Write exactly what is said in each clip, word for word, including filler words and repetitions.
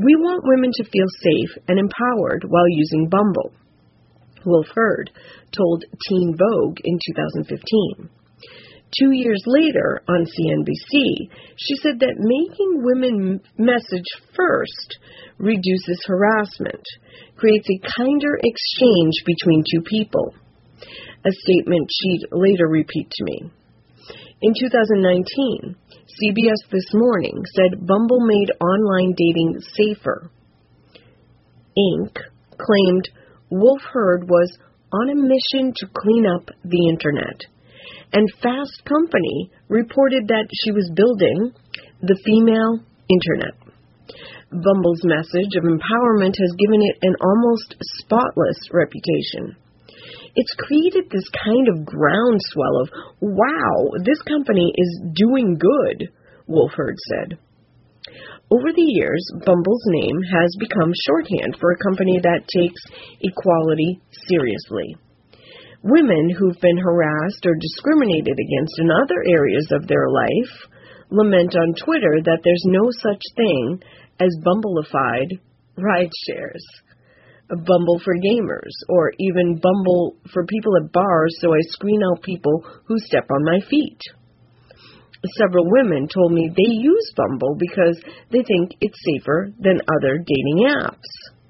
We want women to feel safe and empowered while using Bumble, Wolf Herd told Teen Vogue in two thousand fifteen. Two years later, on C N B C, she said that making women message first reduces harassment, creates a kinder exchange between two people, a statement she'd later repeat to me. In two thousand nineteen, C B S This Morning said Bumble made online dating safer. Incorporated claimed Wolf Herd was on a mission to clean up the Internet, and Fast Company reported that she was building the female Internet. Bumble's message of empowerment has given it an almost spotless reputation. It's created this kind of groundswell of, wow, this company is doing good, Wolf Herd said. Over the years, Bumble's name has become shorthand for a company that takes equality seriously. Women who've been harassed or discriminated against in other areas of their life lament on Twitter that there's no such thing as Bumbleified ride shares, Bumble for gamers, or even Bumble for people at bars so I screen out people who step on my feet. Several women told me they use Bumble because they think it's safer than other dating apps.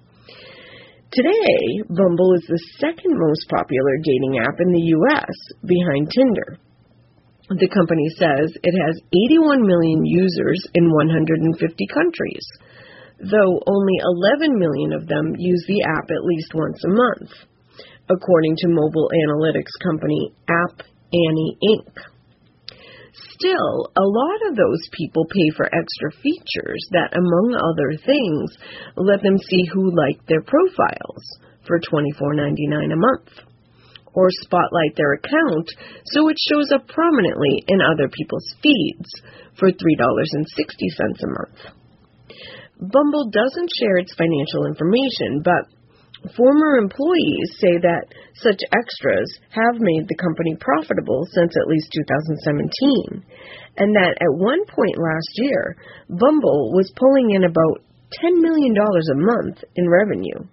Today, Bumble is the second most popular dating app in the U S behind Tinder. The company says it has eighty-one million users in one hundred fifty countries, though only eleven million of them use the app at least once a month, according to mobile analytics company App Annie Incorporated. Still, a lot of those people pay for extra features that, among other things, let them see who liked their profiles for twenty-four ninety-nine a month, or spotlight their account so it shows up prominently in other people's feeds for three dollars and sixty cents a month. Bumble doesn't share its financial information, but former employees say that such extras have made the company profitable since at least two thousand seventeen, and that at one point last year, Bumble was pulling in about ten million dollars a month in revenue.